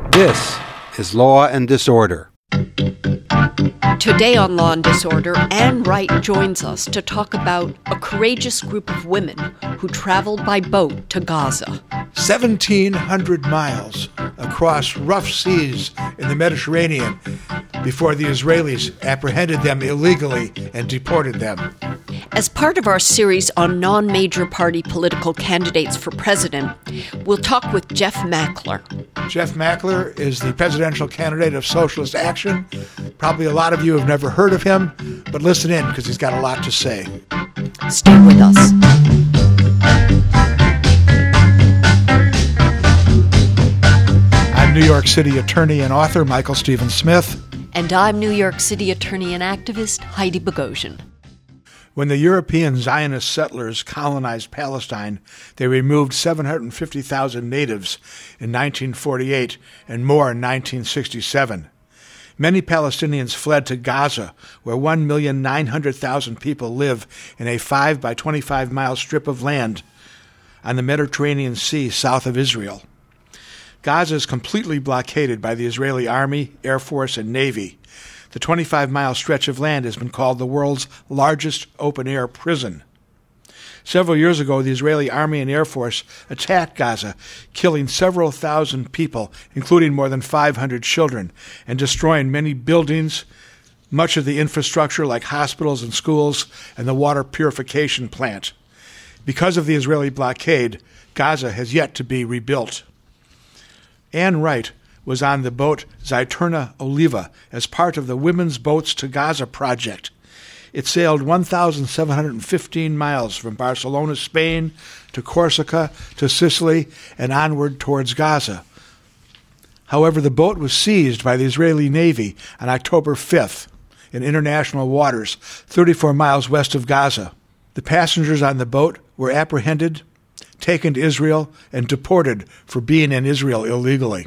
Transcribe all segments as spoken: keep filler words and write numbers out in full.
This is Law and Disorder. Today on Law and Disorder, Ann Wright joins us to talk about a courageous group of women who traveled by boat to Gaza. seventeen hundred miles across rough seas in the Mediterranean before the Israelis apprehended them illegally and deported them. As part of our series on non-major party political candidates for president, we'll talk with Jeff Mackler. Jeff Mackler is the presidential candidate of Socialist Action. Probably a lot of you have never heard of him, but listen in because he's got a lot to say. Stay with us. I'm New York City attorney and author Michael Stephen Smith. And I'm New York City attorney and activist Heidi Bogosian. When the European Zionist settlers colonized Palestine, they removed seven hundred fifty thousand natives in nineteen forty-eight and more in nineteen sixty-seven. Many Palestinians fled to Gaza, where one million nine hundred thousand people live in a five by twenty-five mile strip of land on the Mediterranean Sea south of Israel. Gaza is completely blockaded by the Israeli Army, Air Force, and Navy. The twenty-five mile stretch of land has been called the world's largest open-air prison. Several years ago, the Israeli Army and Air Force attacked Gaza, killing several thousand people, including more than five hundred children, and destroying many buildings, much of the infrastructure like hospitals and schools, and the water purification plant. Because of the Israeli blockade, Gaza has yet to be rebuilt. Ann Wright was on the boat Zyturna Oliva as part of the Women's Boats to Gaza project. It sailed one thousand seven hundred fifteen miles from Barcelona, Spain, to Corsica, to Sicily, and onward towards Gaza. However, the boat was seized by the Israeli Navy on October fifth in international waters, thirty-four miles west of Gaza. The passengers on the boat were apprehended, taken to Israel, and deported for being in Israel illegally.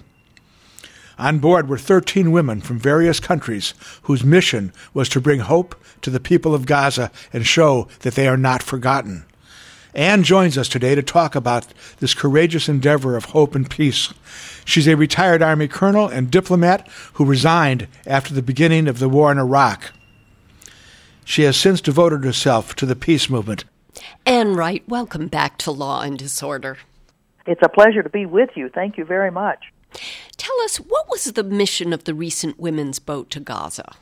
On board were thirteen women from various countries whose mission was to bring hope to the people of Gaza and show that they are not forgotten. Ann joins us today to talk about this courageous endeavor of hope and peace. She's a retired Army colonel and diplomat who resigned after the beginning of the war in Iraq. She has since devoted herself to the peace movement. Ann Wright, welcome back to Law and Disorder. It's a pleasure to be with you. Thank you very much. Tell us, what was the mission of the recent women's boat to Gaza?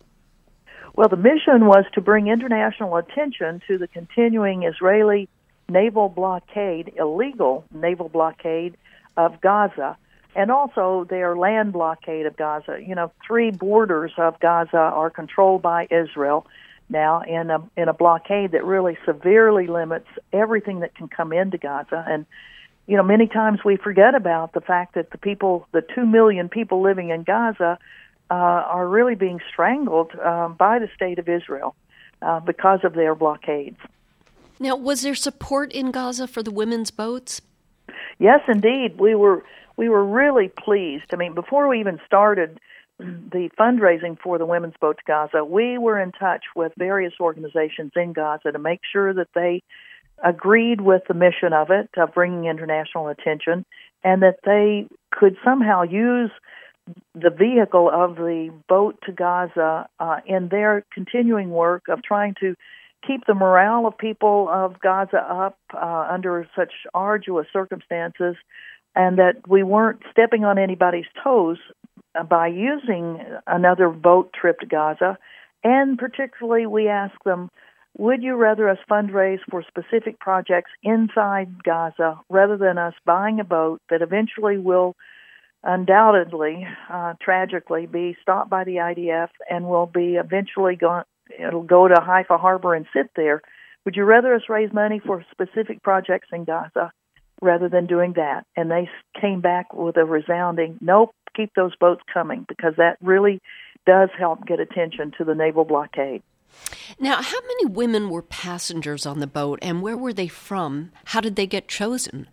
Well, the mission was to bring international attention to the continuing Israeli naval blockade, illegal naval blockade of Gaza, and also their land blockade of Gaza. You know, three borders of Gaza are controlled by Israel now in a, in a blockade that really severely limits everything that can come into Gaza. And you know, many times we forget about the fact that the people, the two million people living in Gaza, uh, are really being strangled uh, by the state of Israel uh, because of their blockades. Now, was there support in Gaza for the women's boats? Yes, indeed. We were we were really pleased. I mean, before we even started the fundraising for the women's boat to Gaza, we were in touch with various organizations in Gaza to make sure that they agreed with the mission of it, of bringing international attention, and that they could somehow use the vehicle of the boat to Gaza uh, in their continuing work of trying to keep the morale of people of Gaza up uh, under such arduous circumstances, and that we weren't stepping on anybody's toes by using another boat trip to Gaza. And particularly, we asked them, would you rather us fundraise for specific projects inside Gaza rather than us buying a boat that eventually will undoubtedly, uh, tragically, be stopped by the I D F and will be eventually going, it'll go to Haifa Harbor and sit there. Would you rather us raise money for specific projects in Gaza rather than doing that? And they came back with a resounding, nope, keep those boats coming, because that really does help get attention to the naval blockade. Now, how many women were passengers on the boat, and where were they from? How did they get chosen?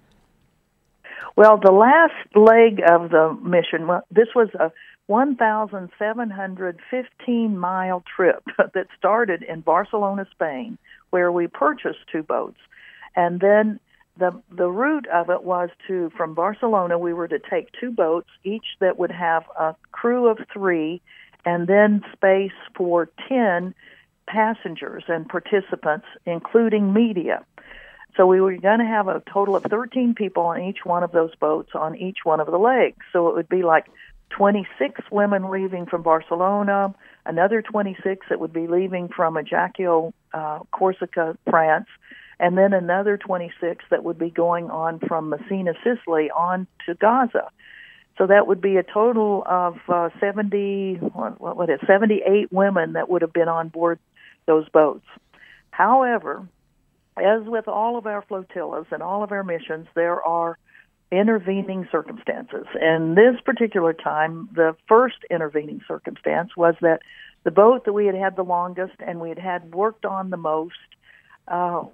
Well, the last leg of the mission, well, this was a one thousand seven hundred fifteen mile trip that started in Barcelona, Spain, where we purchased two boats. And then The the route of it was to, from Barcelona, we were to take two boats, each that would have a crew of three, and then space for ten passengers and participants, including media. So we were going to have a total of thirteen people on each one of those boats on each one of the legs. So it would be like twenty-six women leaving from Barcelona, another twenty-six that would be leaving from Ajaccio, uh, Corsica, France, and then another twenty-six that would be going on from Messina, Sicily, on to Gaza. So that would be a total of uh, seventy, what, what would it, seventy-eight women that would have been on board those boats. However, as with all of our flotillas and all of our missions, there are intervening circumstances. And this particular time, the first intervening circumstance was that the boat that we had had the longest and we had had worked on the most, uh,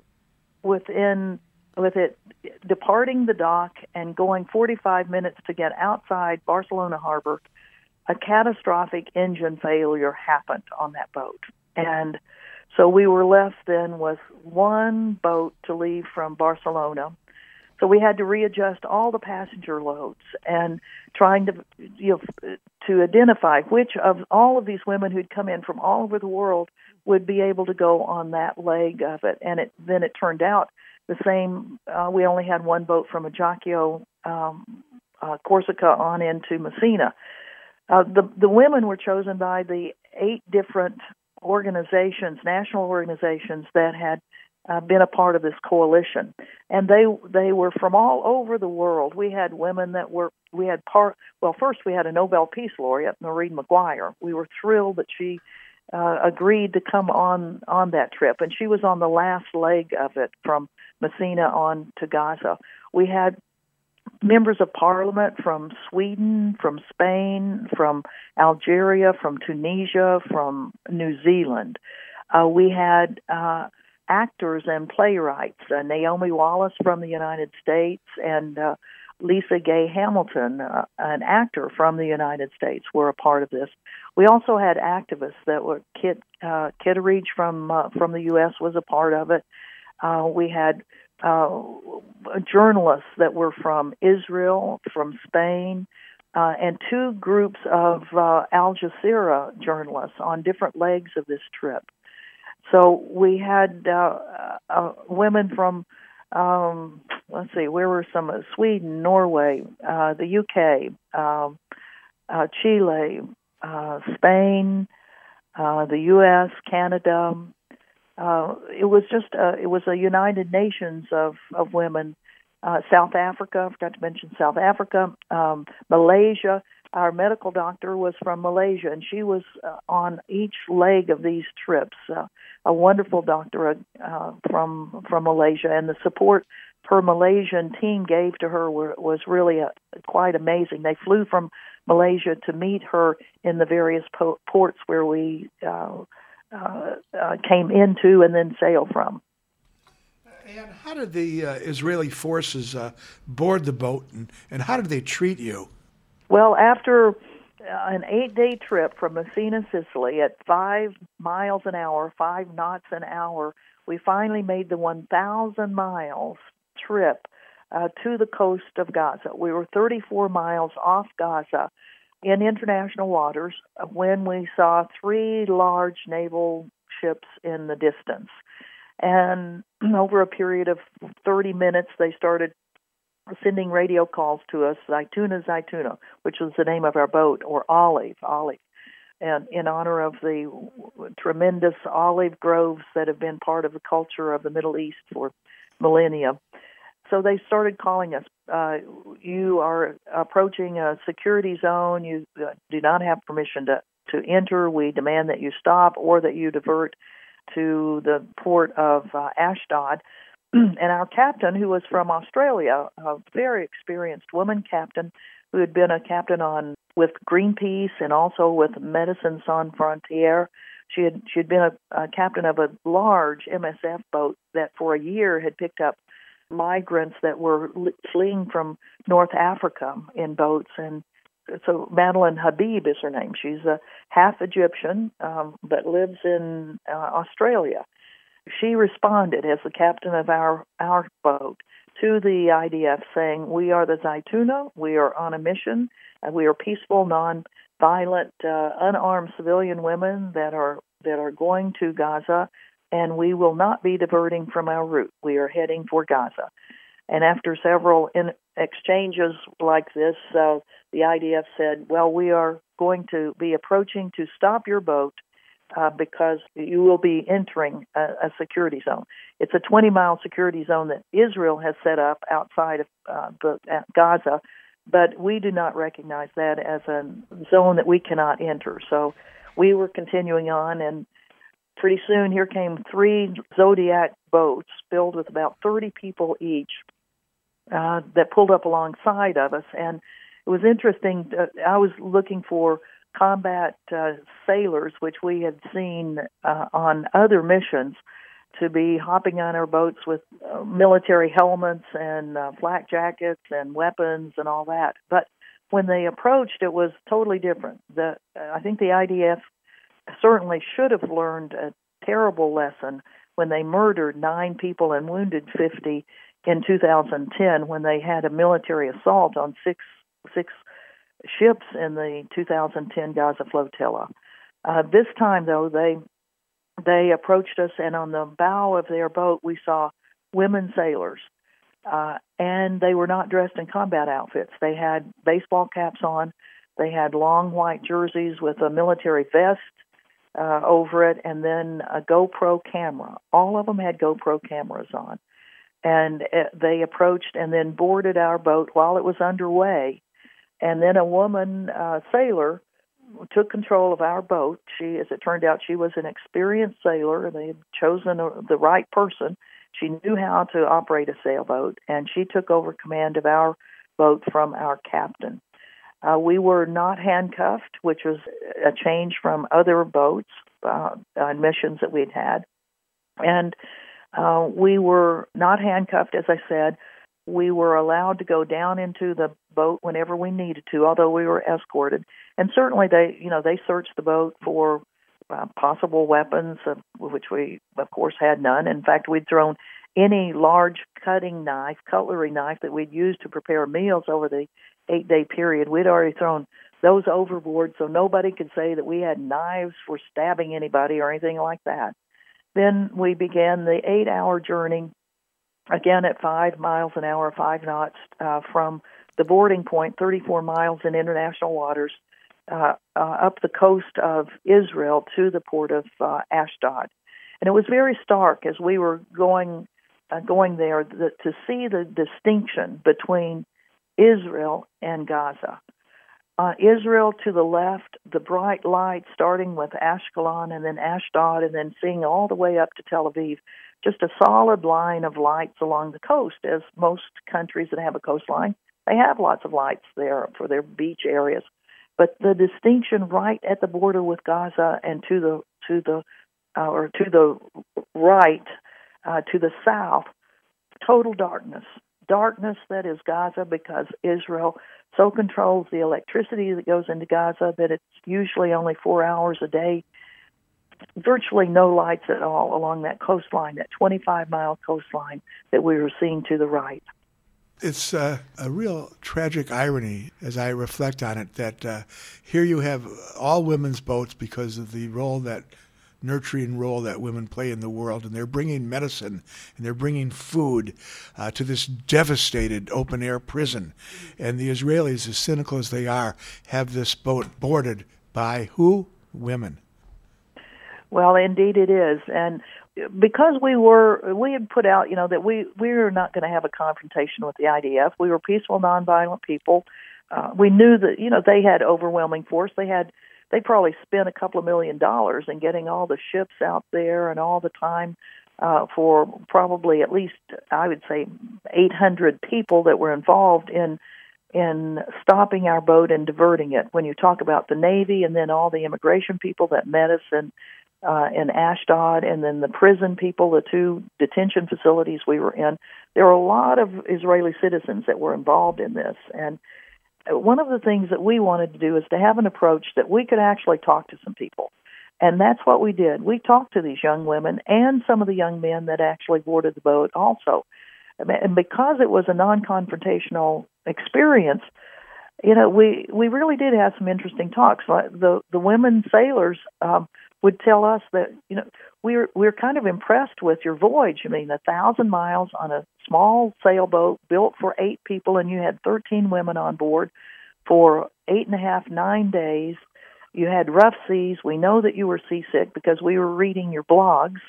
within with it departing the dock and going forty-five minutes to get outside Barcelona harbor, a catastrophic engine failure happened on that boat. And so we were left then with one boat to leave from Barcelona. So we had to readjust all the passenger loads and trying to, you know, to identify which of all of these women who'd come in from all over the world would be able to go on that leg of it. And it, then it turned out the same. Uh, we only had one boat from Ajaccio, um, uh, Corsica on into Messina. Uh, the, the women were chosen by the eight different organizations, national organizations that had uh, been a part of this coalition, and they they were from all over the world. We had women that were we had part. Well, first we had a Nobel Peace Laureate, Maureen Maguire. We were thrilled that she uh, agreed to come on on that trip, and she was on the last leg of it from Messina on to Gaza. We had members of parliament from Sweden, from Spain, from Algeria, from Tunisia, from New Zealand. Uh, we had uh, actors and playwrights, uh, Naomi Wallace from the United States and uh, Lisa Gay Hamilton, uh, an actor from the United States, were a part of this. We also had activists that were, Kit uh, Kitteridge from, uh, from the U S was a part of it. Uh, we had uh, journalists that were from Israel, from Spain, uh, and two groups of uh, Al Jazeera journalists on different legs of this trip. So we had uh, uh, women from, um, let's see, where were some? Uh, Sweden, Norway, uh, the U K, uh, uh, Chile, uh, Spain, uh, the U S, Canada. Uh, it was just uh, it was a United Nations of of women. Uh, South Africa, I forgot to mention South Africa, um, Malaysia. Our medical doctor was from Malaysia, and she was uh, on each leg of these trips. Uh, a wonderful doctor uh, from from Malaysia, and the support her Malaysian team gave to her were, was really a, quite amazing. They flew from Malaysia to meet her in the various po- ports where we uh, uh, uh, came into and then sailed from. And how did the uh, Israeli forces uh, board the boat, and, and how did they treat you? Well, after uh, an eight-day trip from Messina, Sicily, at five miles an hour, five knots an hour, we finally made the one thousand miles trip uh, to the coast of Gaza. We were thirty-four miles off Gaza in international waters when we saw three large naval ships in the distance. And over a period of thirty minutes, they started sending radio calls to us, Zaytuna, Zaytuna, which was the name of our boat, or Olive, Olive, and in honor of the tremendous olive groves that have been part of the culture of the Middle East for millennia. So they started calling us, uh, you are approaching a security zone, you uh, do not have permission to, to enter, we demand that you stop or that you divert to the port of uh, Ashdod. And our captain, who was from Australia, a very experienced woman captain who had been a captain on with Greenpeace and also with Médecins Sans Frontières. She had she had been a, a captain of a large M S F boat that for a year had picked up migrants that were fleeing from North Africa in boats. And so Madeline Habib is her name. She's a half Egyptian, um, but lives in uh, Australia. She responded as the captain of our, our boat to the I D F saying, we are the Zaytuna, we are on a mission, and we are peaceful, non-violent, uh, unarmed civilian women that are that are going to Gaza, and we will not be diverting from our route. We are heading for Gaza. And after several in exchanges like this, uh, the I D F said, well, we are going to be approaching to stop your boat uh, because you will be entering a, a security zone. It's a twenty-mile security zone that Israel has set up outside of uh, the, uh, Gaza, but we do not recognize that as a zone that we cannot enter. So we were continuing on, and pretty soon here came three Zodiac boats filled with about thirty people each uh, that pulled up alongside of us. And it was interesting. Uh, I was looking for combat uh, sailors, which we had seen uh, on other missions, to be hopping on our boats with uh, military helmets and uh, flak jackets and weapons and all that. But when they approached, it was totally different. The uh, I think the I D F certainly should have learned a terrible lesson when they murdered nine people and wounded fifty in two thousand ten, when they had a military assault on six six ships in the two thousand ten Gaza flotilla. Uh, this time, though, they they approached us, and on the bow of their boat, we saw women sailors, uh, and they were not dressed in combat outfits. They had baseball caps on. They had long white jerseys with a military vest uh, over it, and then a GoPro camera. All of them had GoPro cameras on. And uh, they approached and then boarded our boat while it was underway. And then a woman uh, sailor took control of our boat. She, as it turned out, she was an experienced sailor, and they had chosen a, the right person. She knew how to operate a sailboat, and she took over command of our boat from our captain. Uh, we were not handcuffed, which was a change from other boats uh, on missions that we'd had. And uh, we were not handcuffed, as I said. We were allowed to go down into the boat whenever we needed to, although we were escorted. And certainly they, you know, they searched the boat for uh, possible weapons, of which we, of course, had none. In fact, we'd thrown any large cutting knife, cutlery knife that we'd used to prepare meals over the eight-day period. We'd already thrown those overboard, so nobody could say that we had knives for stabbing anybody or anything like that. Then we began the eight-hour journey, again at five miles an hour, five knots, uh, from the boarding point, thirty-four miles in international waters, uh, uh, up the coast of Israel to the port of uh, Ashdod. And it was very stark as we were going uh, going there the, to see the distinction between Israel and Gaza. Uh, Israel to the left, the bright light starting with Ashkelon and then Ashdod, and then seeing all the way up to Tel Aviv. Just a solid line of lights along the coast, as most countries that have a coastline, they have lots of lights there for their beach areas. But the distinction right at the border with Gaza and to the to the uh, or to the right, uh, to the south, total darkness. Darkness that is Gaza, because Israel so controls the electricity that goes into Gaza that it's usually only four hours a day. Virtually no lights at all along that coastline, that twenty-five mile coastline that we were seeing to the right. It's uh, a real tragic irony, as I reflect on it, that uh, here you have all women's boats because of the role that nurturing role that women play in the world, and they're bringing medicine and they're bringing food uh, to this devastated open-air prison. And the Israelis, as cynical as they are, have this boat boarded by who? Women. Well, indeed it is. And because we were, we had put out, you know, that we, we were not going to have a confrontation with the I D F. We were peaceful, nonviolent people. Uh, we knew that, you know, they had overwhelming force. They had They probably spent a couple of million dollars in getting all the ships out there and all the time uh, for probably at least, I would say, eight hundred people that were involved in in stopping our boat and diverting it. When you talk about the Navy and then all the immigration people that met us in, uh, in Ashdod, and then the prison people, the two detention facilities we were in, there were a lot of Israeli citizens that were involved in this. And one of the things that we wanted to do is to have an approach that we could actually talk to some people. And that's what we did. We talked to these young women and some of the young men that actually boarded the boat also. And because it was a non-confrontational experience, you know, we, we really did have some interesting talks. Like the the women sailors um, would tell us that, you know, we're we're kind of impressed with your voyage. I mean, a thousand miles on a small sailboat built for eight people, and you had thirteen women on board for eight and a half, nine days. You had rough seas. We know that you were seasick because we were reading your blogs.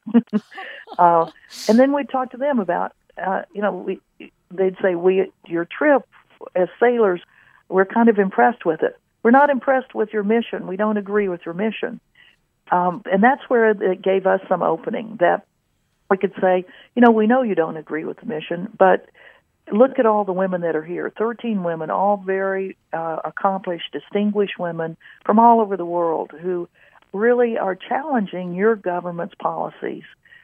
uh, and then we'd talk to them about, uh, you know, we, they'd say, "We your trip as sailors, we're kind of impressed with it. We're not impressed with your mission. We don't agree with your mission." Um, and that's where it gave us some opening, that we could say, you know, we know you don't agree with the mission, but look at all the women that are here. thirteen women, all very uh, accomplished, distinguished women from all over the world who really are challenging your government's policies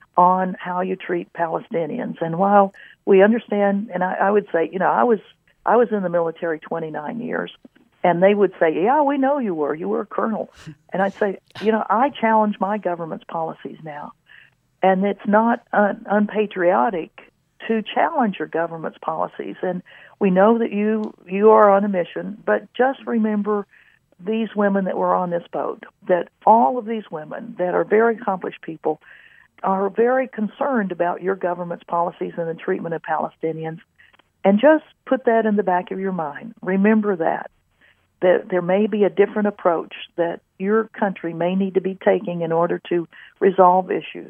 on how you treat Palestinians. And while we understand, and I, I would say, you know, I was I was in the military twenty-nine years, and they would say, yeah, we know you were. You were a colonel. And I'd say, you know, I challenge my government's policies now. And it's not un- unpatriotic to challenge your government's policies. And we know that you you are on a mission, but just remember these women that were on this boat, that all of these women that are very accomplished people are very concerned about your government's policies and the treatment of Palestinians. And just put that in the back of your mind. Remember that, that there may be a different approach that your country may need to be taking in order to resolve issues.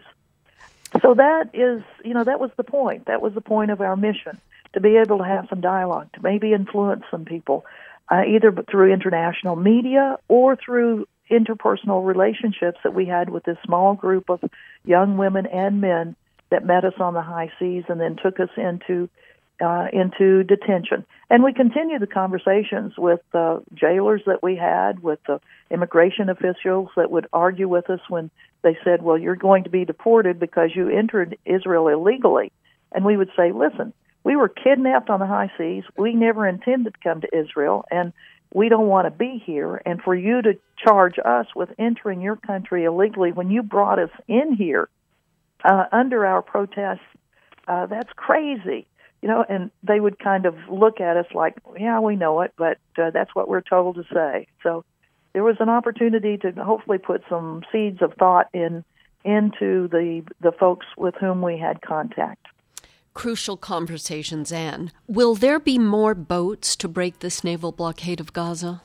So that is, you know, that was the point. That was the point of our mission, to be able to have some dialogue, to maybe influence some people, uh, either through international media or through interpersonal relationships that we had with this small group of young women and men that met us on the high seas and then took us into uh, into detention. And we continued the conversations with uh, jailers that we had, with the immigration officials that would argue with us when they said, well, you're going to be deported because you entered Israel illegally. And we would say, listen, we were kidnapped on the high seas. We never intended to come to Israel, and we don't want to be here. And for you to charge us with entering your country illegally when you brought us in here uh, under our protests, uh, that's crazy. You know, and they would kind of look at us like, yeah, we know it, but uh, that's what we're told to say. So there was an opportunity to hopefully put some seeds of thought in into the the folks with whom we had contact. Crucial conversations, Anne. Will there be more boats to break this naval blockade of Gaza?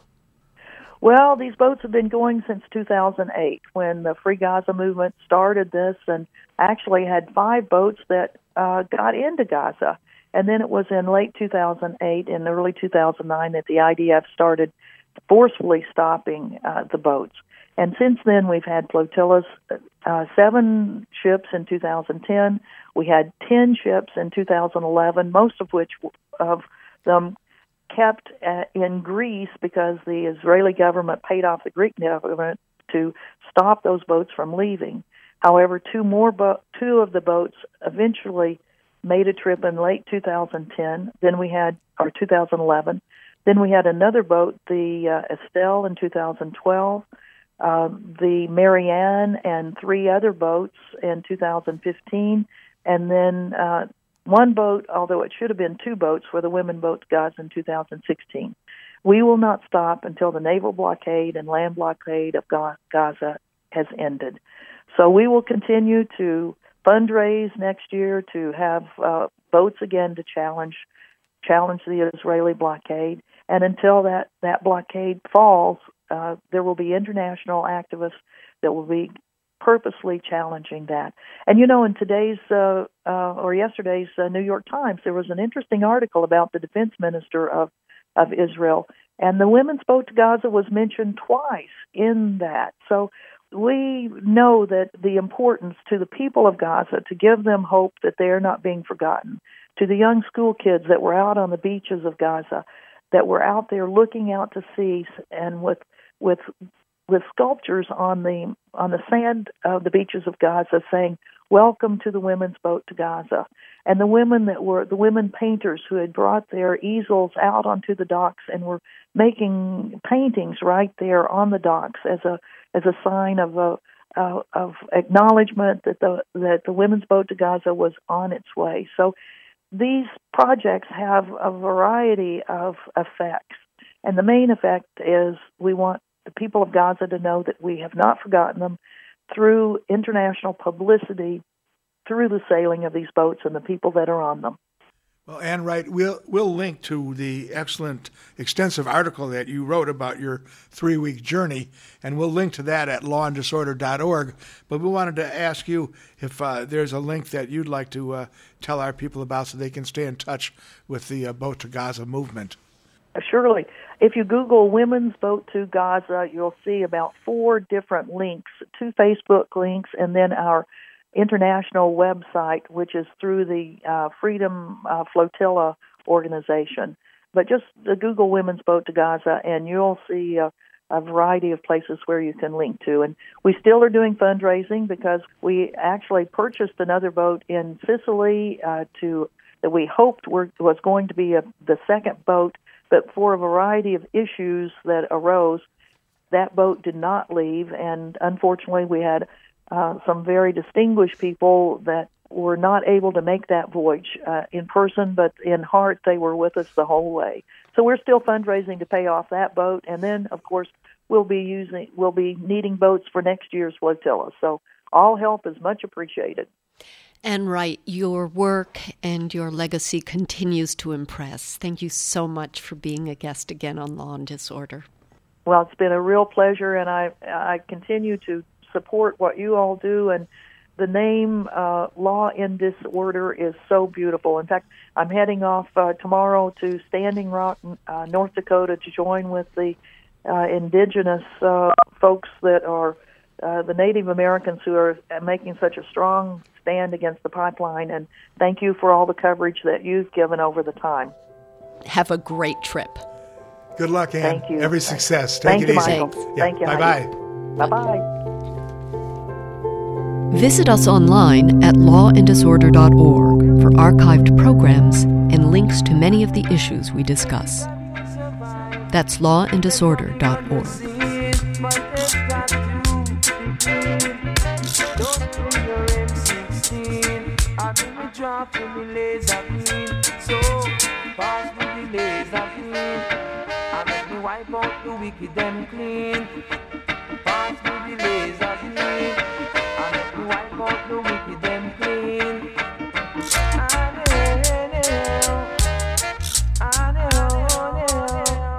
Well, these boats have been going since two thousand eight, when the Free Gaza movement started this, and actually had five boats that uh, got into Gaza. And then it was in late two thousand eight and early two thousand nine that the I D F started forcefully stopping uh, the boats. And since then, we've had flotillas, uh, seven ships in two thousand ten. We had ten ships in two thousand eleven, most of which of them kept uh, in Greece because the Israeli government paid off the Greek government to stop those boats from leaving. However, two more bo- two of the boats eventually made a trip in late two thousand ten. Then we had, or two thousand eleven. Then we had another boat, the uh, Estelle, in two thousand twelve. Uh, the Marianne and three other boats in two thousand fifteen. And then uh, one boat, although it should have been two boats, were the women boats Gaza in two thousand sixteen. We will not stop until the naval blockade and land blockade of Gaza has ended. So we will continue to fundraise next year to have uh, boats again to challenge challenge the Israeli blockade. And until that, that blockade falls, uh, there will be international activists that will be purposely challenging that. And, you know, in today's uh, uh, or yesterday's uh, New York Times, there was an interesting article about the defense minister of, of Israel, and the women's boat to Gaza was mentioned twice in that. So we know that the importance to the people of Gaza, to give them hope that they are not being forgotten, to the young school kids that were out on the beaches of Gaza, that were out there looking out to sea and with with with sculptures on the on the sand of the beaches of Gaza saying, "Welcome to the women's boat to Gaza." And the women that were the women painters who had brought their easels out onto the docks and were making paintings right there on the docks as a as a sign of a uh, of acknowledgement that the that the women's boat to Gaza was on its way. So these projects have a variety of effects. And the main effect is we want the people of Gaza to know that we have not forgotten them through international publicity, through the sailing of these boats and the people that are on them. Well, Ann Wright, we'll, we'll link to the excellent, extensive article that you wrote about your three-week journey, and we'll link to that at law and disorder dot org. But we wanted to ask you if uh, there's a link that you'd like to uh, tell our people about so they can stay in touch with the uh, Boat to Gaza movement. Surely. If you Google Women's Boat to Gaza, you'll see about four different links, two Facebook links, and then our international website, which is through the uh, Freedom uh, Flotilla organization. But just uh, Google Women's Boat to Gaza, and you'll see uh, a variety of places where you can link to. And we still are doing fundraising because we actually purchased another boat in Sicily uh, to that we hoped were, was going to be a, the second boat, but for a variety of issues that arose, that boat did not leave, and unfortunately we had Uh, some very distinguished people that were not able to make that voyage uh, in person, but in heart they were with us the whole way. So we're still fundraising to pay off that boat, and then of course we'll be using we'll be needing boats for next year's flotilla. So all help is much appreciated. Ann Wright, your work and your legacy continues to impress. Thank you so much for being a guest again on Law and Disorder. Well, it's been a real pleasure, and I I continue to support what you all do, and the name uh, Law in Disorder is so beautiful. In fact, I'm heading off uh, tomorrow to Standing Rock, uh, North Dakota, to join with the uh, indigenous uh, folks that are uh, the Native Americans who are making such a strong stand against the pipeline. And thank you for all the coverage that you've given over the time. Have a great trip. Good luck, Ann. Thank you. Every success. Take Thank it you, easy. Michael. Yeah. Thank you. Bye-bye. Bye-bye. Visit us online at law and disorder dot org for archived programs and links to many of the issues we discuss. That's law and disorder dot org. Wipe out the wicked and clean. Pass me the laser beam. And let me wipe out the wicked and clean. I know, I know, I know.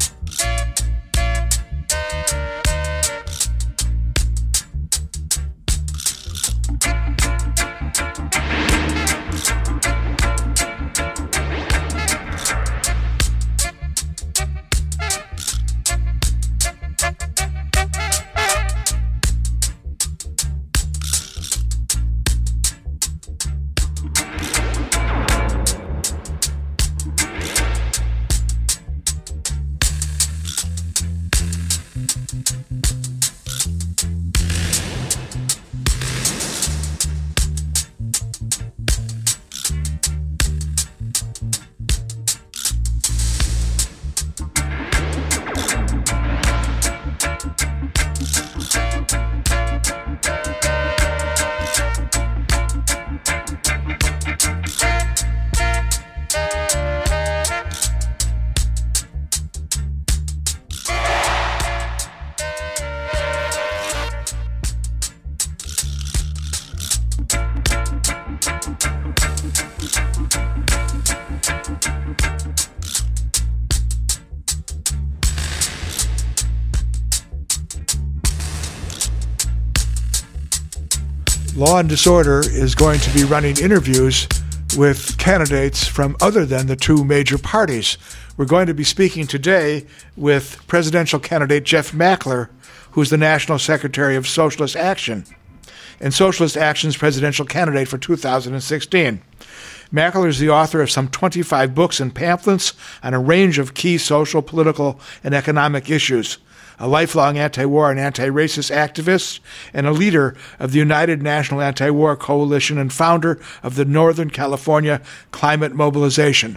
Law and Disorder is going to be running interviews with candidates from other than the two major parties. We're going to be speaking today with presidential candidate Jeff Mackler, who's the National Secretary of Socialist Action, and Socialist Action's presidential candidate for two thousand sixteen. Mackler is the author of some twenty-five books and pamphlets on a range of key social, political, and economic issues, a lifelong anti-war and anti-racist activist, and a leader of the United National Anti-War Coalition and founder of the Northern California Climate Mobilization.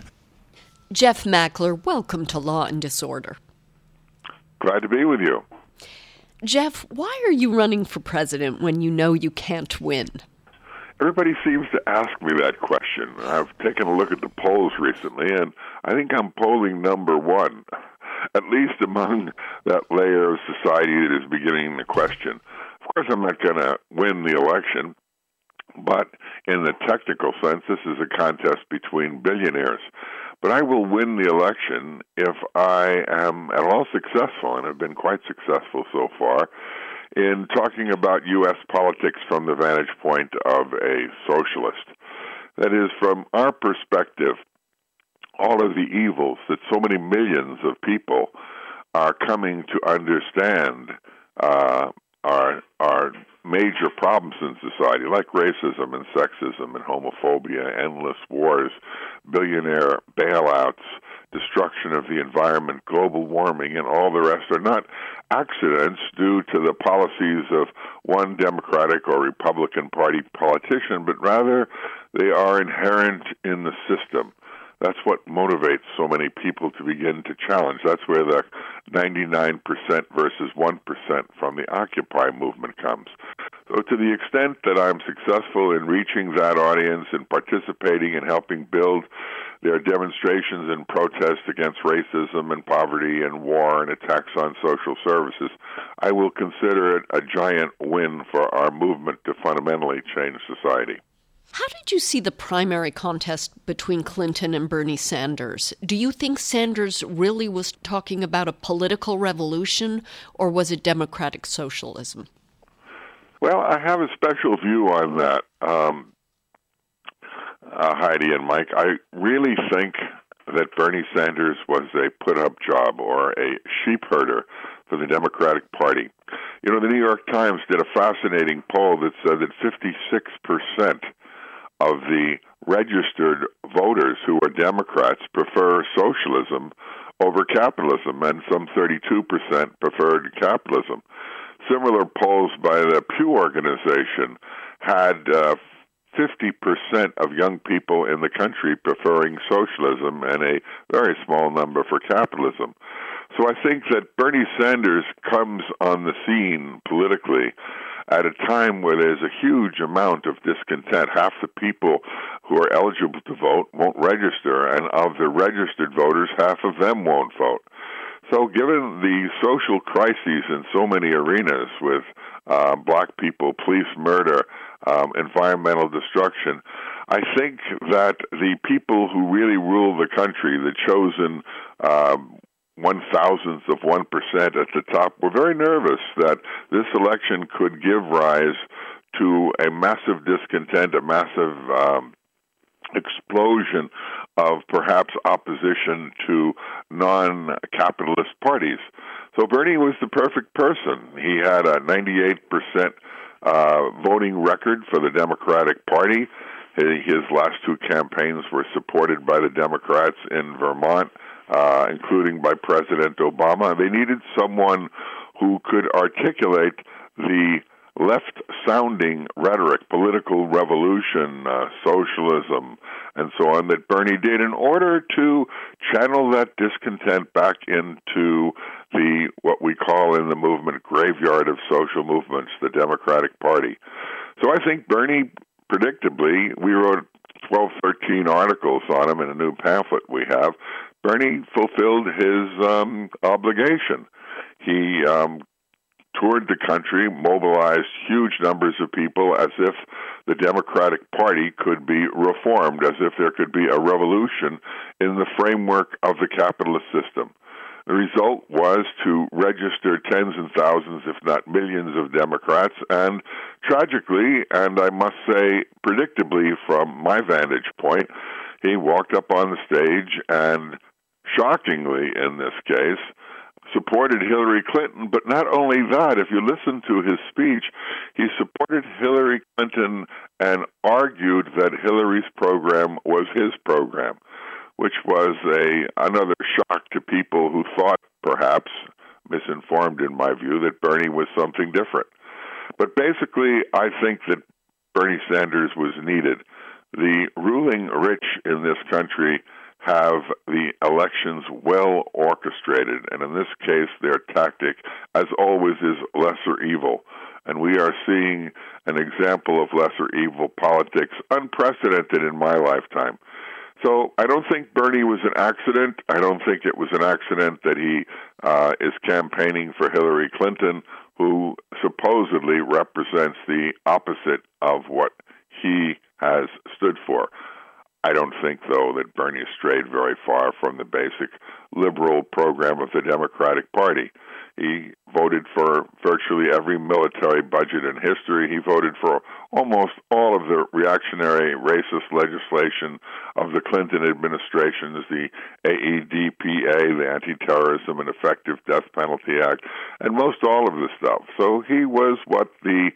Jeff Mackler, welcome to Law and Disorder. Glad to be with you. Jeff, why are you running for president when you know you can't win? Everybody seems to ask me that question. I've taken a look at the polls recently, and I think I'm polling number one, at least among that layer of society that is beginning the question. Of course, I'm not going to win the election, but in the technical sense, this is a contest between billionaires. But I will win the election if I am at all successful, and have been quite successful so far, in talking about U S politics from the vantage point of a socialist. That is, from our perspective, all of the evils that so many millions of people are coming to understand uh, are are major problems in society, like racism and sexism and homophobia, endless wars, billionaire bailouts, destruction of the environment, global warming, and all the rest are not accidents due to the policies of one Democratic or Republican Party politician, but rather they are inherent in the system. That's what motivates so many people to begin to challenge. That's where the ninety-nine percent versus one percent from the Occupy movement comes. So to the extent that I'm successful in reaching that audience and participating and helping build their demonstrations and protests against racism and poverty and war and attacks on social services, I will consider it a giant win for our movement to fundamentally change society. How did you see the primary contest between Clinton and Bernie Sanders? Do you think Sanders really was talking about a political revolution, or was it democratic socialism? Well, I have a special view on that, um, uh, Heidi and Mike. I really think that Bernie Sanders was a put-up job or a sheep herder for the Democratic Party. You know, the New York Times did a fascinating poll that said that fifty-six percent of the registered voters who are Democrats prefer socialism over capitalism, and some thirty-two percent preferred capitalism. Similar polls by the Pew Organization had uh, fifty percent of young people in the country preferring socialism and a very small number for capitalism. So I think that Bernie Sanders comes on the scene politically at a time where there's a huge amount of discontent. Half the people who are eligible to vote won't register, and of the registered voters, half of them won't vote. So given the social crises in so many arenas with uh, black people, police murder, um, environmental destruction, I think that the people who really rule the country, the chosen um, one thousandth of one percent at the top, were very nervous that this election could give rise to a massive discontent, a massive um, explosion of perhaps opposition to non-capitalist parties. So Bernie was the perfect person. He had a ninety-eight percent uh, voting record for the Democratic Party. His last two campaigns were supported by the Democrats in Vermont, uh, including by President Obama. They needed someone who could articulate the left-sounding rhetoric, political revolution, uh, socialism, and so on, that Bernie did in order to channel that discontent back into the, what we call in the movement, graveyard of social movements, the Democratic Party. So I think Bernie, predictably, we wrote twelve, thirteen articles on him in a new pamphlet we have. Bernie fulfilled his um, obligation. He um, toured the country, mobilized huge numbers of people as if the Democratic Party could be reformed, as if there could be a revolution in the framework of the capitalist system. The result was to register tens and thousands, if not millions, of Democrats, and tragically, and I must say predictably from my vantage point, he walked up on the stage and, shockingly in this case, supported Hillary Clinton. But not only that, if you listen to his speech, he supported Hillary Clinton and argued that Hillary's program was his program, which was a another shock to people who thought, perhaps misinformed in my view, that Bernie was something different. But basically, I think that Bernie Sanders was needed. The ruling rich in this country have the elections well orchestrated, and in this case, their tactic, as always, is lesser evil. And we are seeing an example of lesser evil politics unprecedented in my lifetime. So I don't think Bernie was an accident. I don't think it was an accident that he uh, is campaigning for Hillary Clinton, who supposedly represents the opposite of what he has stood for. I don't think, though, that Bernie strayed very far from the basic liberal program of the Democratic Party. He voted for virtually every military budget in history. He voted for almost all of the reactionary racist legislation of the Clinton administrations, the A E D P A, the Anti-Terrorism and Effective Death Penalty Act, and most all of this stuff. So he was what the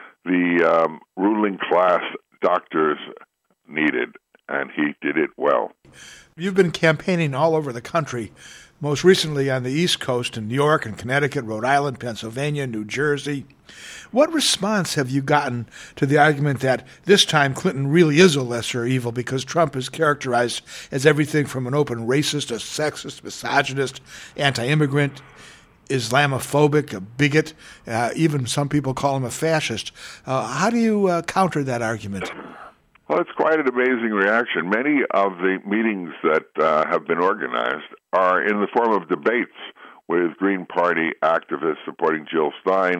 the um, ruling class doctors needed, and he did it well. You've been campaigning all over the country, most recently on the East Coast in New York and Connecticut, Rhode Island, Pennsylvania, New Jersey. What response have you gotten to the argument that this time Clinton really is a lesser evil because Trump is characterized as everything from an open racist, a sexist, misogynist, anti-immigrant, Islamophobic, a bigot, uh, even some people call him a fascist. Uh, how do you uh, counter that argument? Well, it's quite an amazing reaction. Many of the meetings that uh, have been organized are in the form of debates with Green Party activists supporting Jill Stein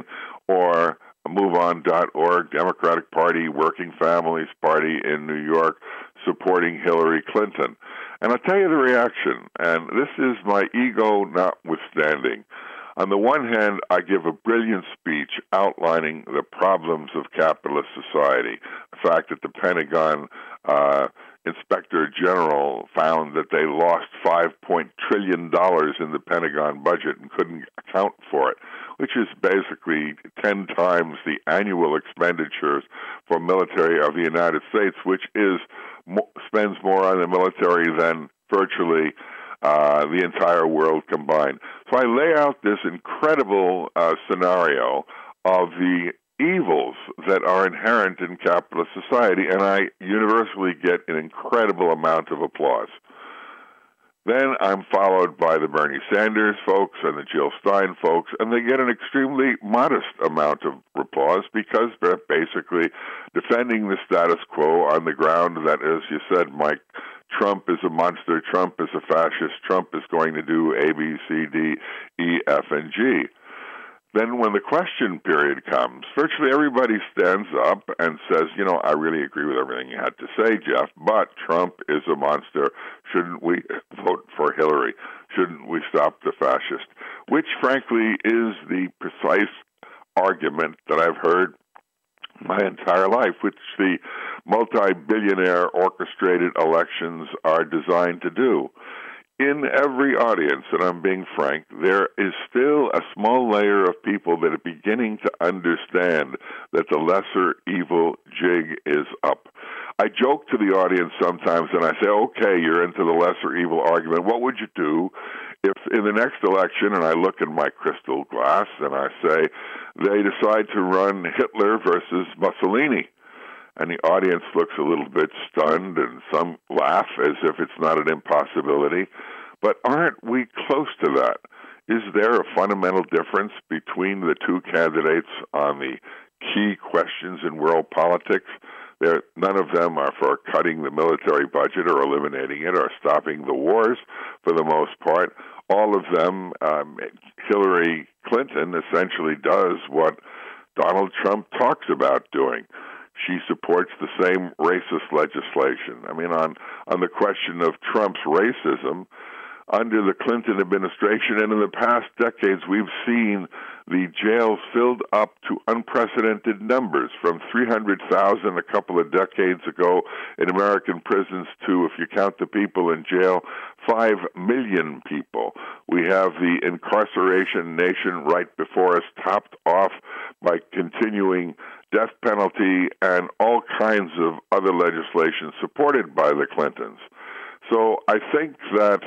or move on dot org, Democratic Party, Working Families Party in New York supporting Hillary Clinton. And I'll tell you the reaction, and this is my ego notwithstanding. On the one hand, I give a brilliant speech outlining the problems of capitalist society. The fact that the Pentagon uh, Inspector General found that they lost five point trillion dollars in the Pentagon budget and couldn't account for it, which is basically ten times the annual expenditures for military of the United States, which is spends more on the military than virtually Uh, the entire world combined. So I lay out this incredible uh, scenario of the evils that are inherent in capitalist society, and I universally get an incredible amount of applause. Then I'm followed by the Bernie Sanders folks and the Jill Stein folks, and they get an extremely modest amount of applause because they're basically defending the status quo on the ground that, as you said, Mike, Trump is a monster, Trump is a fascist, Trump is going to do A, B, C, D, E, F, and G. Then when the question period comes, virtually everybody stands up and says, you know, I really agree with everything you had to say, Jeff, but Trump is a monster. Shouldn't we vote for Hillary? Shouldn't we stop the fascist? Which, frankly, is the precise argument that I've heard my entire life, which the multi-billionaire orchestrated elections are designed to do. In every audience, and I'm being frank, there is still a small layer of people that are beginning to understand that the lesser evil jig is up. I joke to the audience sometimes and I say, okay, you're into the lesser evil argument. What would you do if in the next election, and I look in my crystal glass and I say, they decide to run Hitler versus Mussolini? And the audience looks a little bit stunned, and some laugh as if it's not an impossibility. But aren't we close to that? Is there a fundamental difference between the two candidates on the key questions in world politics? There, none of them are for cutting the military budget or eliminating it or stopping the wars for the most part. All of them, um, Hillary Clinton essentially does what Donald Trump talks about doing. She supports the same racist legislation. I mean, on, on the question of Trump's racism, under the Clinton administration and in the past decades, we've seen the jails filled up to unprecedented numbers, from three hundred thousand a couple of decades ago in American prisons to, if you count the people in jail, five million people. We have the incarceration nation right before us, topped off by continuing death penalty and all kinds of other legislation supported by the Clintons. So I think that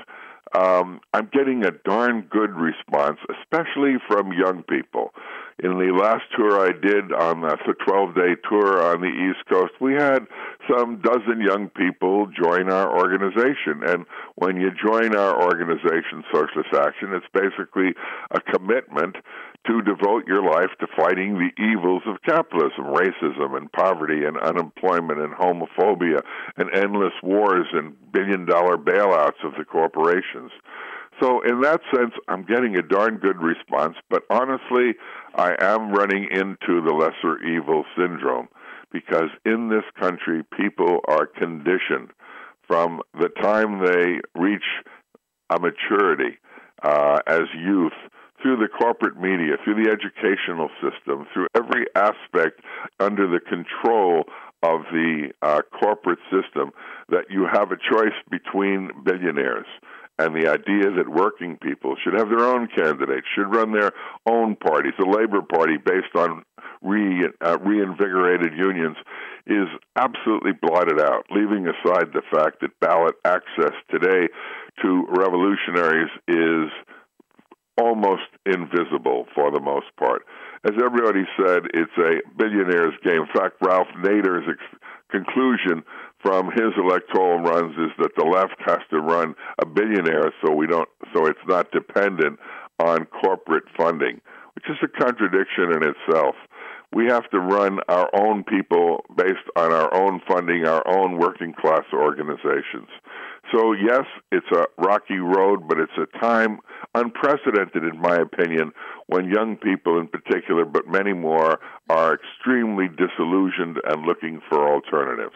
Um, I'm getting a darn good response, especially from young people. In the last tour I did on the twelve-day tour on the East Coast, we had some dozen young people join our organization. And when you join our organization, Socialist Action, it's basically a commitment to devote your life to fighting the evils of capitalism, racism and poverty and unemployment and homophobia and endless wars and billion-dollar bailouts of the corporations. So in that sense, I'm getting a darn good response, but honestly, I am running into the lesser evil syndrome because in this country, people are conditioned from the time they reach a maturity uh, as youth, through the corporate media, through the educational system, through every aspect under the control of the uh, corporate system, that you have a choice between billionaires. And the idea that working people should have their own candidates, should run their own parties, the Labor Party based on re, uh, reinvigorated unions, is absolutely blotted out, leaving aside the fact that ballot access today to revolutionaries is almost invisible for the most part. As everybody said, it's a billionaire's game. In fact, Ralph Nader's ex- conclusion from his electoral runs is that the left has to run a billionaire so we don't, so it's not dependent on corporate funding, which is a contradiction in itself. We have to run our own people based on our own funding, our own working class organizations. So yes, it's a rocky road, but it's a time unprecedented, in my opinion, when young people in particular, but many more, are extremely disillusioned and looking for alternatives.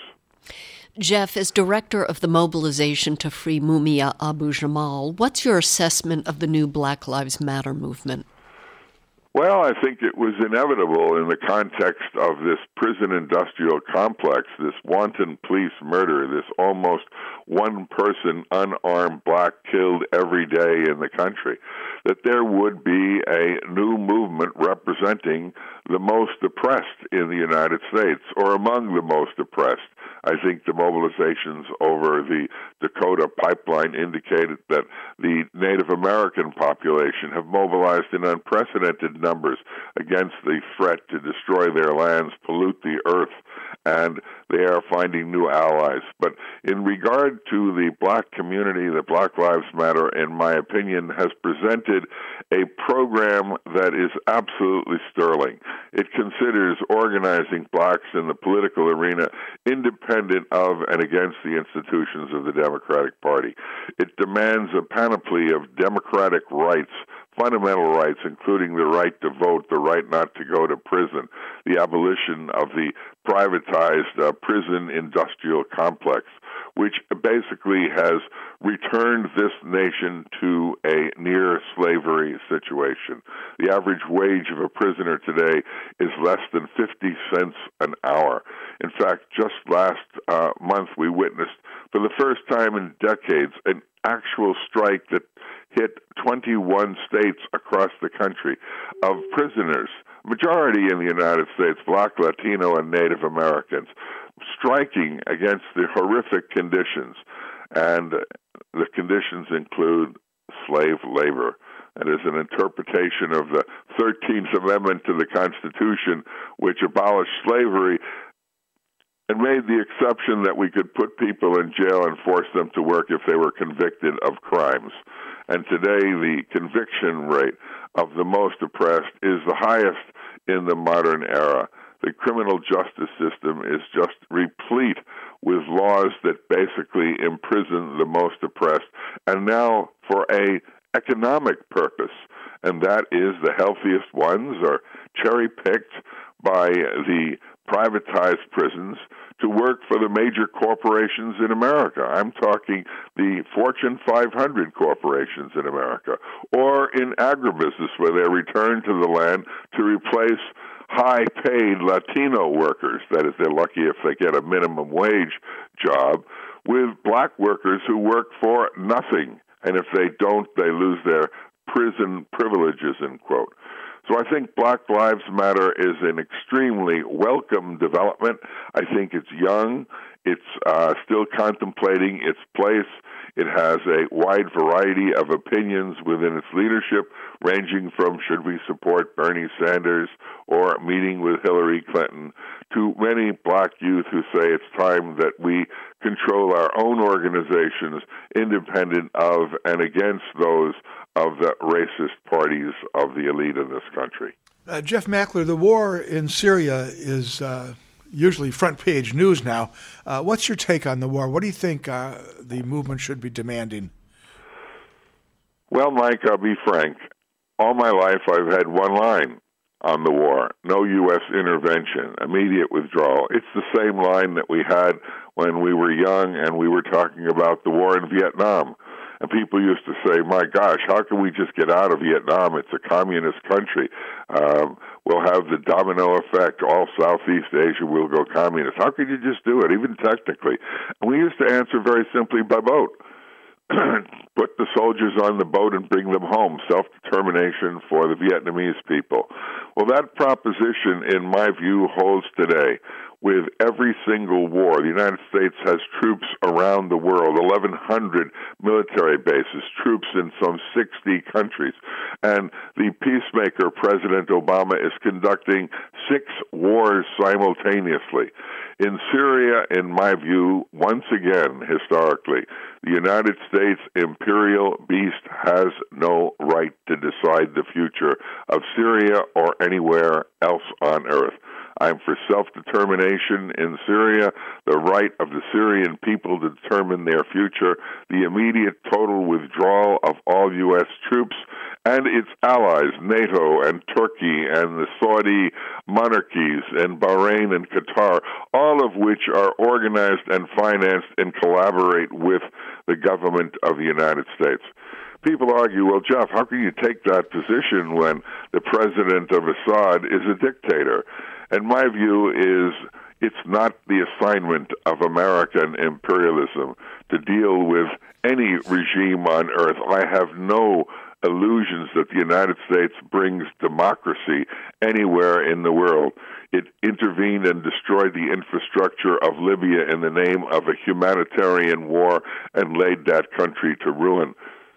Jeff, as director of the Mobilization to Free Mumia Abu-Jamal, what's your assessment of the new Black Lives Matter movement? Well, I think it was inevitable in the context of this prison industrial complex, this wanton police murder, this almost one-person unarmed black killed every day in the country, that there would be a new movement representing the most oppressed in the United States, or among the most oppressed. I think the mobilizations over the Dakota pipeline indicated that the Native American population have mobilized in unprecedented numbers against the threat to destroy their lands, pollute the earth, and they are finding new allies. But in regard to the black community, the Black Lives Matter, in my opinion, has presented a program that is absolutely sterling. It considers organizing blacks in the political arena independent of and against the institutions of the Democratic Party. It demands a panoply of democratic rights, fundamental rights, including the right to vote, the right not to go to prison, the abolition of the privatized uh, prison industrial complex, which basically has returned this nation to a near-slavery situation. The average wage of a prisoner today is less than fifty cents an hour. In fact, just last uh, month we witnessed, for the first time in decades, an actual strike that hit twenty-one states across the country of prisoners, majority in the United States, Black, Latino, and Native Americans, striking against the horrific conditions. And the conditions include slave labor. That is an interpretation of the thirteenth Amendment to the Constitution, which abolished slavery and made the exception that we could put people in jail and force them to work if they were convicted of crimes. And today, the conviction rate of the most oppressed is the highest in the modern era. The criminal justice system is just replete with laws that basically imprison the most oppressed, and now for a economic purpose, and that is the healthiest ones are cherry-picked by the privatized prisons to work for the major corporations in America. I'm talking the Fortune five hundred corporations in America, or in agribusiness where they return to the land to replace high-paid Latino workers, that is, they're lucky if they get a minimum wage job, with black workers who work for nothing, and if they don't, they lose their prison privileges, end quote. So I think Black Lives Matter is an extremely welcome development. I think it's young. It's uh, still contemplating its place It has a wide variety of opinions within its leadership, ranging from should we support Bernie Sanders or meeting with Hillary Clinton, to many black youth who say it's time that we control our own organizations independent of and against those of the racist parties of the elite in this country. Uh, Jeff Mackler, the war in Syria is uh, usually front page news now. Uh, what's your take on the war? What do you think uh, the movement should be demanding? Well, Mike, I'll be frank. All my life I've had one line on the war: no U S intervention, immediate withdrawal. It's the same line that we had when we were young and we were talking about the war in Vietnam. And people used to say, my gosh, how can we just get out of Vietnam? It's a communist country. Um, we'll have the domino effect. All Southeast Asia will go communist. How could you just do it, even technically? And we used to answer very simply by boat. Put the soldiers on the boat and bring them home. Self-determination for the Vietnamese people. Well, that proposition, in my view, holds today. With every single war, the United States has troops around the world, eleven hundred military bases, troops in some sixty countries. And the peacemaker, President Obama, is conducting six wars simultaneously. In Syria, in my view, once again, historically, the United States imperial beast has no right to decide the future of Syria or anywhere else on earth. I'm for self-determination in Syria, the right of the Syrian people to determine their future, the immediate total withdrawal of all U S troops and its allies, NATO and Turkey and the Saudi monarchies and Bahrain and Qatar, all of which are organized and financed and collaborate with the government of the United States. People argue, well, Jeff, how can you take that position when the president of Assad is a dictator? And my view is it's not the assignment of American imperialism to deal with any regime on earth. I have no illusions that the United States brings democracy anywhere in the world. It intervened and destroyed the infrastructure of Libya in the name of a humanitarian war and laid that country to ruin.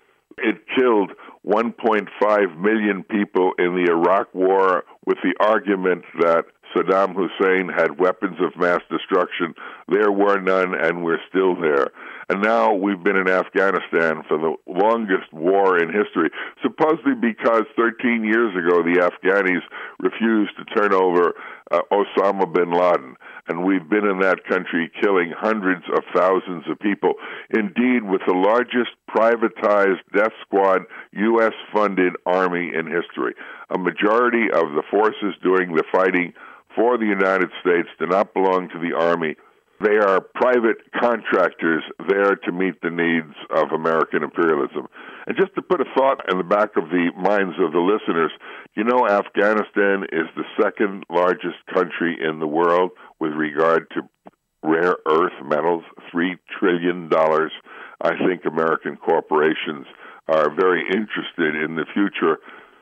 It killed one point five million people in the Iraq War with the argument that Saddam Hussein had weapons of mass destruction. There were none, and we're still there. And now we've been in Afghanistan for the longest war in history, supposedly because thirteen years ago the Afghanis refused to turn over uh, Osama bin Laden. And we've been in that country killing hundreds of thousands of people, indeed with the largest privatized death squad U S-funded army in history. A majority of the forces doing the fighting for the United States do not belong to the Army. They are private contractors there to meet the needs of American imperialism. And just to put a thought in the back of the minds of the listeners, you know Afghanistan is the second largest country in the world with regard to rare earth metals, three trillion dollars. I think American corporations are very interested in the future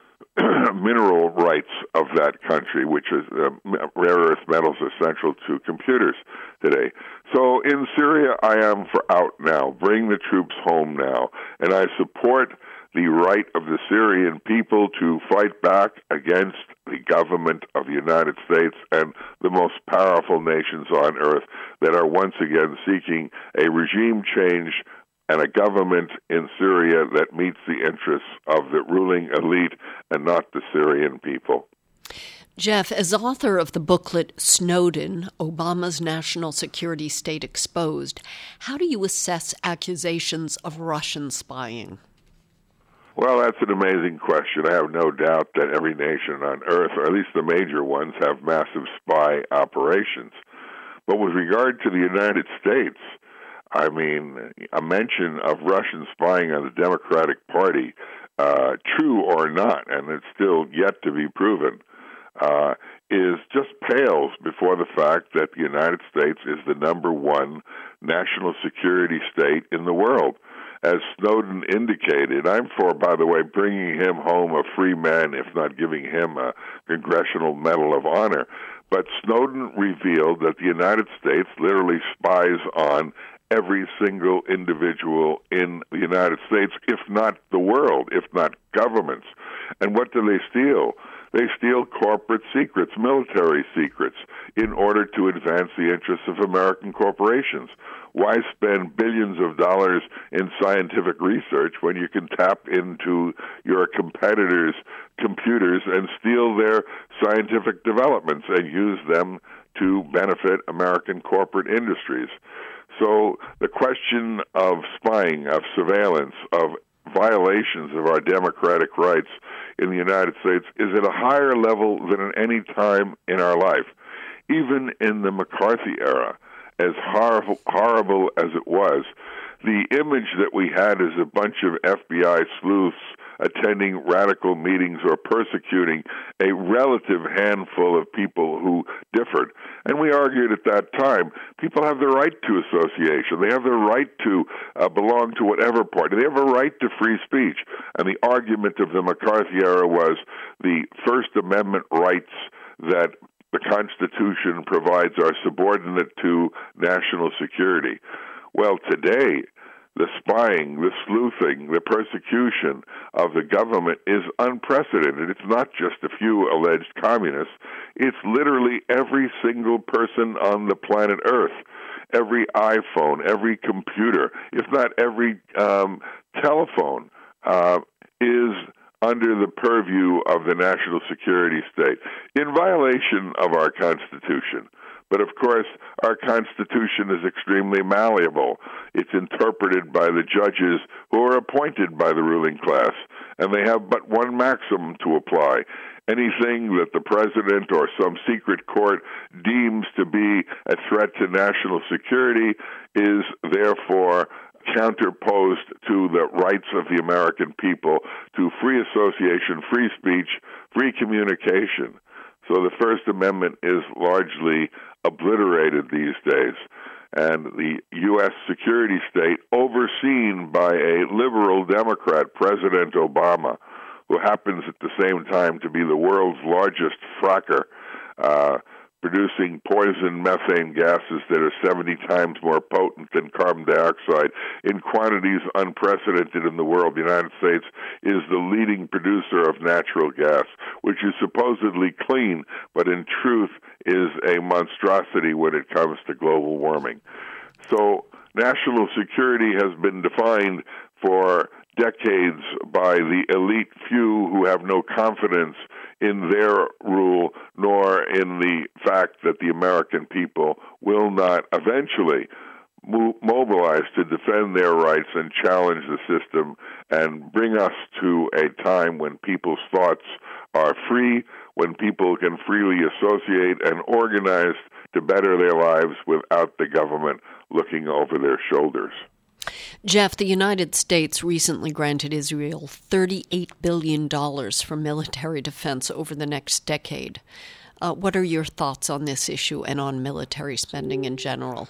mineral rights of that country, which is uh, rare earth metals are central to computers today. So in Syria, I am for out now. Bring the troops home now. And I support the right of the Syrian people to fight back against the government of the United States and the most powerful nations on earth that are once again seeking a regime change and a government in Syria that meets the interests of the ruling elite and not the Syrian people. Jeff, as author of the booklet Snowden, Obama's National Security State Exposed, how do you assess accusations of Russian spying? Well, that's an amazing question. I have no doubt that every nation on earth, or at least the major ones, have massive spy operations. But with regard to the United States, I mean, a mention of Russian spying on the Democratic Party, uh, true or not, and it's still yet to be proven, uh, is just pales before the fact that the United States is the number one national security state in the world. As Snowden indicated, I'm for, by the way, bringing him home a free man, if not giving him a Congressional Medal of Honor. But Snowden revealed that the United States literally spies on every single individual in the United States, if not the world, if not governments. And what do they steal? They steal corporate secrets, military secrets, in order to advance the interests of American corporations. Why spend billions of dollars in scientific research when you can tap into your competitors' computers and steal their scientific developments and use them to benefit American corporate industries? So the question of spying, of surveillance, of violations of our democratic rights in the United States is at a higher level than at any time in our life. Even in the McCarthy era, as horrible, horrible as it was, the image that we had as a bunch of F B I sleuths attending radical meetings or persecuting a relative handful of people who differed. And we argued at that time, people have the right to association. They have the right to uh, belong to whatever party. They have a right to free speech. And the argument of the McCarthy era was the First Amendment rights that the Constitution provides are subordinate to national security. Well, today, the spying, the sleuthing, the persecution of the government is unprecedented. It's not just a few alleged communists. It's literally every single person on the planet Earth, every iPhone, every computer, if not every um, telephone, uh, is under the purview of the national security state in violation of our Constitution. But of course, our Constitution is extremely malleable. It's interpreted by the judges who are appointed by the ruling class, and they have but one maxim to apply. Anything that the president or some secret court deems to be a threat to national security is therefore counterposed to the rights of the American people to free association, free speech, free communication. So the First Amendment is largely obliterated these days. And the U S security state, overseen by a liberal Democrat, President Obama, who happens at the same time to be the world's largest fracker, uh, producing poison methane gases that are seventy times more potent than carbon dioxide in quantities unprecedented in the world. The United States is the leading producer of natural gas, which is supposedly clean, but in truth is a monstrosity when it comes to global warming. So national security has been defined for decades by the elite few who have no confidence in their rule, nor in the fact that the American people will not eventually mo- mobilize to defend their rights and challenge the system and bring us to a time when people's thoughts are free, when people can freely associate and organize to better their lives without the government looking over their shoulders. Jeff, the United States recently granted Israel thirty-eight billion dollars for military defense over the next decade. Uh, what are your thoughts on this issue and on military spending in general?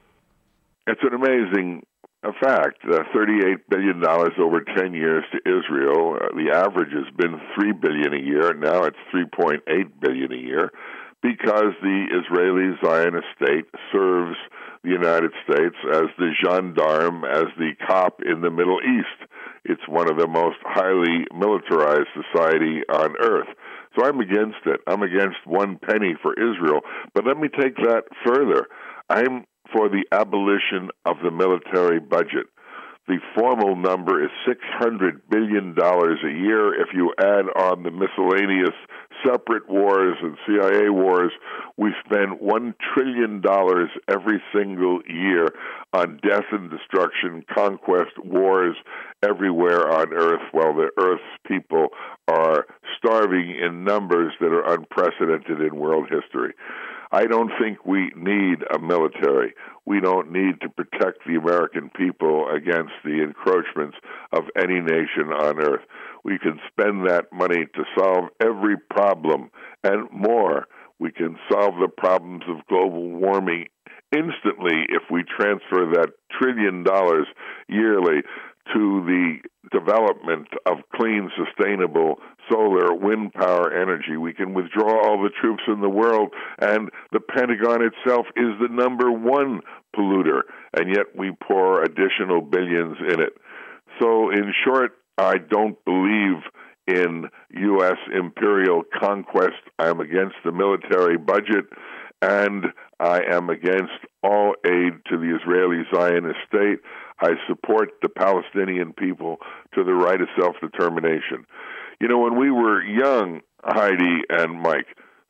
It's an amazing uh, fact. Uh, thirty-eight billion dollars over ten years to Israel. Uh, the average has been three billion dollars a year. Now it's three point eight billion dollars a year because the Israeli Zionist state serves the United States as the gendarme, as the cop in the Middle East. It's one of the most highly militarized society on earth. So I'm against it. I'm against one penny for Israel. But let me take that further. I'm for the abolition of the military budget. The formal number is six hundred billion dollars a year. If you add on the miscellaneous separate wars and C I A wars, we spend one trillion dollars every single year on death and destruction, conquest, wars everywhere on Earth, while the Earth's people are starving in numbers that are unprecedented in world history. I don't think we need a military. We don't need to protect the American people against the encroachments of any nation on earth. We can spend that money to solve every problem and more. We can solve the problems of global warming instantly if we transfer that trillion dollars yearly to the development of clean, sustainable solar, wind power energy. We can withdraw all the troops in the world, and the Pentagon itself is the number one polluter, and yet we pour additional billions in it. So, in short, I don't believe in U S imperial conquest. I am against the military budget, and I am against all aid to the Israeli Zionist state. I support the Palestinian people to the right of self-determination. You know, when we were young, Heidi and Mike,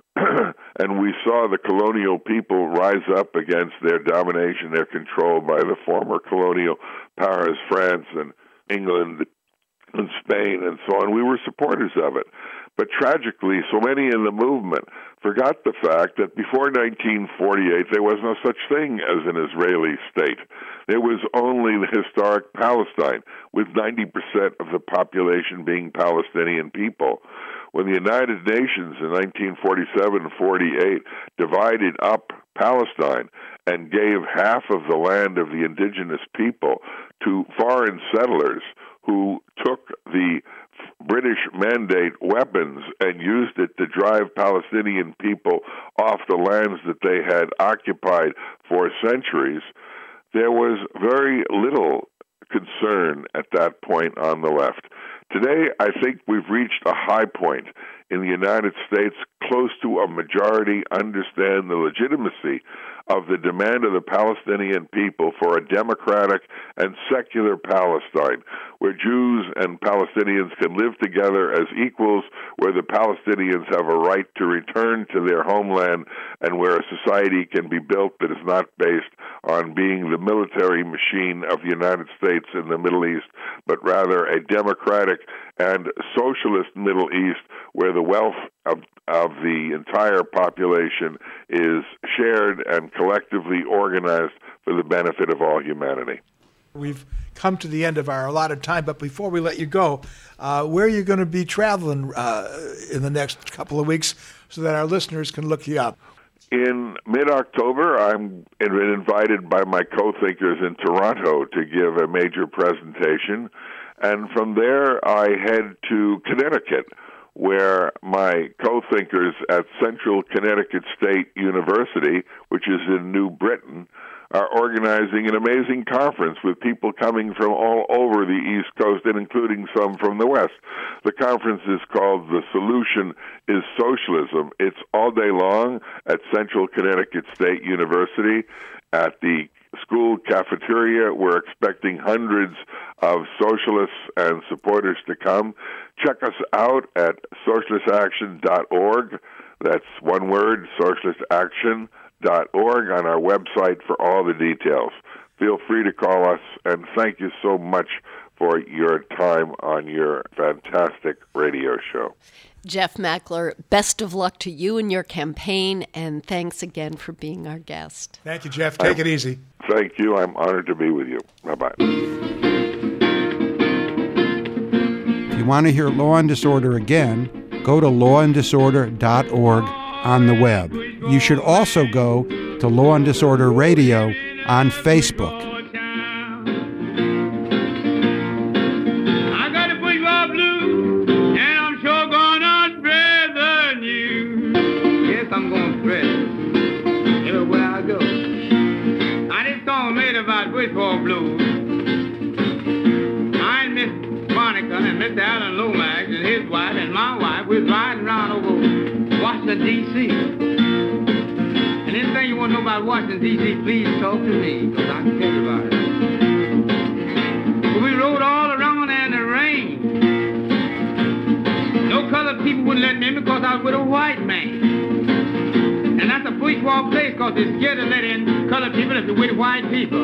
and we saw the colonial people rise up against their domination, their control by the former colonial powers, France and England and Spain and so on, we were supporters of it. But tragically, so many in the movement forgot the fact that before nineteen forty-eight, there was no such thing as an Israeli state. There was only the historic Palestine, with ninety percent of the population being Palestinian people. When the United Nations in nineteen forty-seven forty-eight divided up Palestine and gave half of the land of the indigenous people to foreign settlers who took the British mandate weapons and used it to drive Palestinian people off the lands that they had occupied for centuries, there was very little concern at that point on the left. Today, I think we've reached a high point in the United States. Close to a majority understand the legitimacy of the demand of the Palestinian people for a democratic and secular Palestine, where Jews and Palestinians can live together as equals, where the Palestinians have a right to return to their homeland, and where a society can be built that is not based on being the military machine of the United States in the Middle East, but rather a democratic and socialist Middle East, where the wealth of, of the entire population is shared and collectively organized for the benefit of all humanity. We've come to the end of our allotted time, but before we let you go, uh, where are you going to be traveling uh, in the next couple of weeks so that our listeners can look you up? In mid-October, I'm been invited by my co-thinkers in Toronto to give a major presentation, and from there I head to Connecticut, where my co-thinkers at Central Connecticut State University, which is in New Britain, are organizing an amazing conference with people coming from all over the East Coast and including some from the West. The conference is called The Solution is Socialism. It's all day long at Central Connecticut State University at the school cafeteria. We're expecting hundreds of socialists and supporters to come. Check us out at socialist action dot org. That's one word, socialist action dot org, on our website for all the details. Feel free to call us, and thank you so much for your time on your fantastic radio show. Jeff Mackler, best of luck to you and your campaign, and thanks again for being our guest. Thank you, Jeff. Take I, it easy. Thank you. I'm honored to be with you. Bye-bye. If you want to hear Law and Disorder again, go to law and disorder dot org on the web. You should also go to Law and Disorder Radio on Facebook. I got a bourgeois blues, and I'm sure gonna spread the news. Yes, I'm gonna spread it everywhere I go. Now this song made about bourgeois blues. I and Miss Monica and Mister Alan Lomax and his wife and my wife was riding around over Washington, D C And anything you want to know about Washington, D C, please talk to me, because I can tell you about it. But we rode all around in the rain. No colored people wouldn't let me in because I was with a white man. And that's a bourgeois place, because they're scared to let in colored people if they're with white people.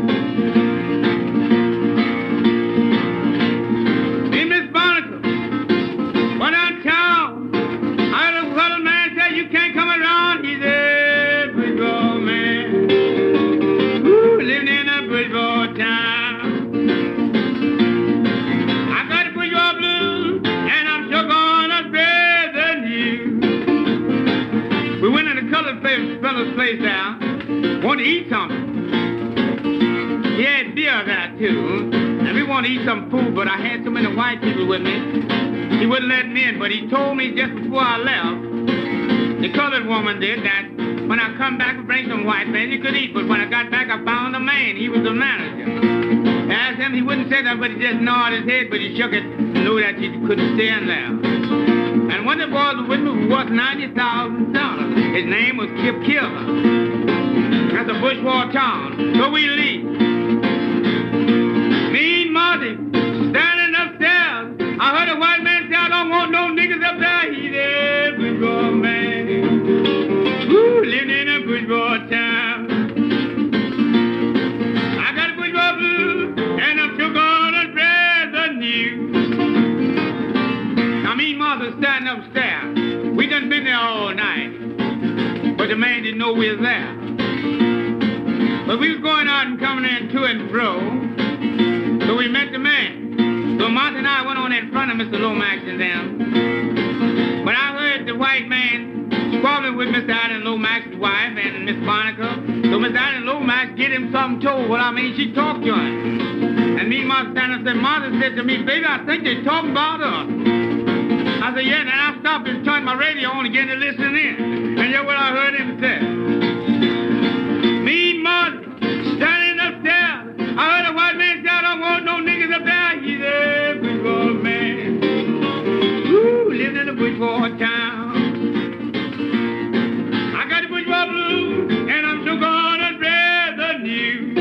Hey, Miss Monica, why don't y'all? I heard a colored man say you can't come around. He said, bourgeois man, ooh, living in a bourgeois town. I got a bourgeois blues, and I'm sure gonna spread the news. We went in a colored fellow's place now, wanted to eat something. He had beer there too, and we wanted want to eat some food, but I had so many white people with me. He wouldn't let me in, but he told me just before I left, the colored woman did, that when I come back and bring some white man, you could eat. But when I got back, I found a man. He was the manager. I asked him, he wouldn't say that, but he just nodded his head, but he shook it and knew that he couldn't stand there. And one of the boys was with me was ninety thousand dollars. His name was Kip Killer. That's a bushwalk town. So we leave. Me and Marty standing upstairs. I heard a white man say, I don't want no niggas up there. He's a bushwalk man. Woo, living in a bushwalk town. I got a bushwalk blues, and I'm still gonna spread the news. Now me and Martha standing upstairs. We done been there all night, but the man didn't know we was there. But we was going out and coming in to and fro, so we met the man. So Martha and I went on in front of Mister Lomax and them. But I heard the white man squabbling with Mister Allen Lomax's wife and Miss Monica. So Miss Allen Lomax get him something told. Well, I mean, she talked to him. And me and Martha standing up there, Martha said to me, baby, I think they're talking about us. I said, yeah, and I stopped and turned my radio on again to listen in. And yeah, what I heard him say. Me and Martha standing upstairs. I heard a white man say, I don't want no niggas up there. He's a bushwalk man. Woo, living in a bushwalk town. I got the bushwalk blues, and I'm still gonna spread the news.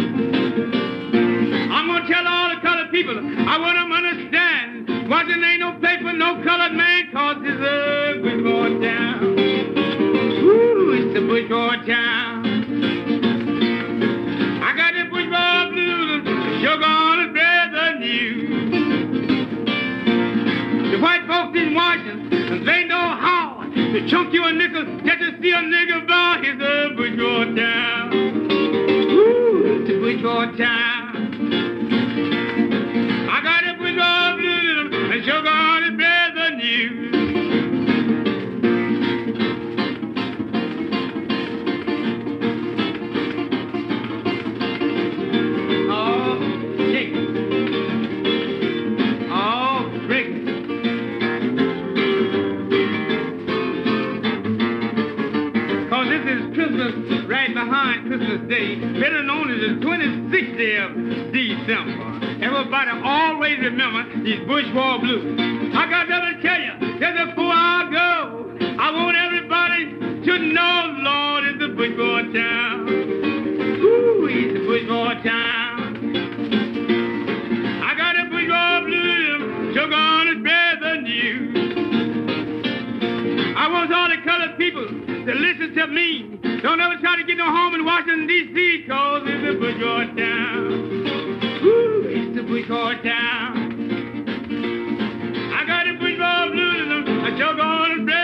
I'm gonna tell all the colored people, I want them to understand. Washington ain't no place for no colored man, cause it's a bushwalk town. Woo, it's a bushwalk town. I got the bushwalk blues, you're gonna spread the news. The white folks in Washington, they know how to chunk you a nickel just to see a nigga bar. It's a bushwalk town. Woo, it's a bushwalk town. I got the bushwalk blues, and you're gonna spread the news. Right behind Christmas Day, better known as the twenty-sixth day of December. Everybody always remember these bushwalk blues. I got to tell you, that before I go, I want everybody to know, Lord, it's a bushwalk town. Ooh, it's a bushwalk town. I got a bushwalk blues, so gonna spread the news. I want all the colored people to listen to me. Don't ever try to get no home in Washington, D C, cause it's a bushwalk town. Woo, it's a bushwalk town. I got a bushwalk blues, and I'm gonna